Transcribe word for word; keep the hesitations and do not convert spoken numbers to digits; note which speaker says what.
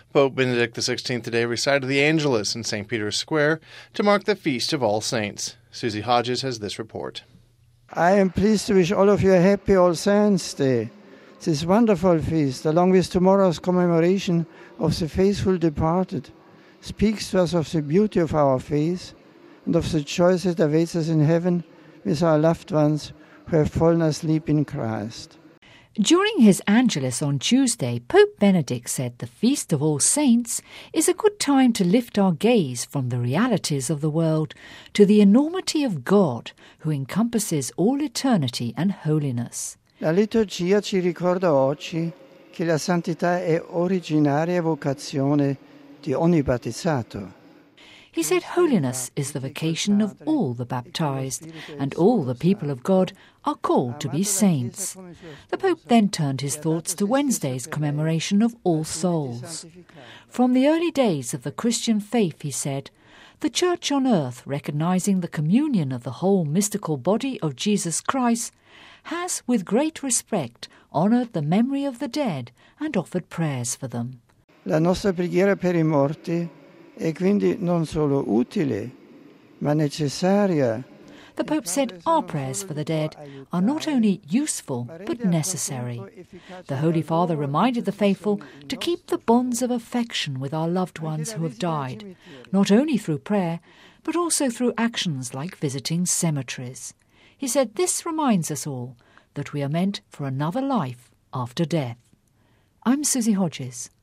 Speaker 1: Pope Benedict the sixteenth today recited the Angelus in Saint Peter's Square to mark the Feast of All Saints. Susie Hodges has this report.
Speaker 2: I am pleased to wish all of you a happy All Saints' Day. This wonderful feast, along with tomorrow's commemoration of the faithful departed, speaks to us of the beauty of our faith and of the joy that awaits us in heaven with our loved ones who have fallen asleep in Christ.
Speaker 3: During his Angelus on Tuesday, Pope Benedict said the Feast of All Saints is a good time to lift our gaze from the realities of the world to the enormity of God, who encompasses all eternity and holiness.
Speaker 2: La liturgia ci ricorda oggi che la santità è originaria vocazione di ogni battezzato.
Speaker 3: He said holiness is the vocation of all the baptized, and all the people of God are called to be saints. The Pope then turned his thoughts to Wednesday's commemoration of All Souls. From the early days of the Christian faith, he said, the Church on earth, recognizing the communion of the whole mystical body of Jesus Christ, has, with great respect, honoured the memory of the dead and offered prayers for them.
Speaker 2: La nostra preghiera per i morti è quindi non solo utile, ma necessaria.
Speaker 3: The Pope said our prayers for the dead are not only useful, but necessary. The Holy Father reminded the faithful to keep the bonds of affection with our loved ones who have died, not only through prayer, but also through actions like visiting cemeteries. He said this reminds us all that we are meant for another life after death. I'm Susie Hodges.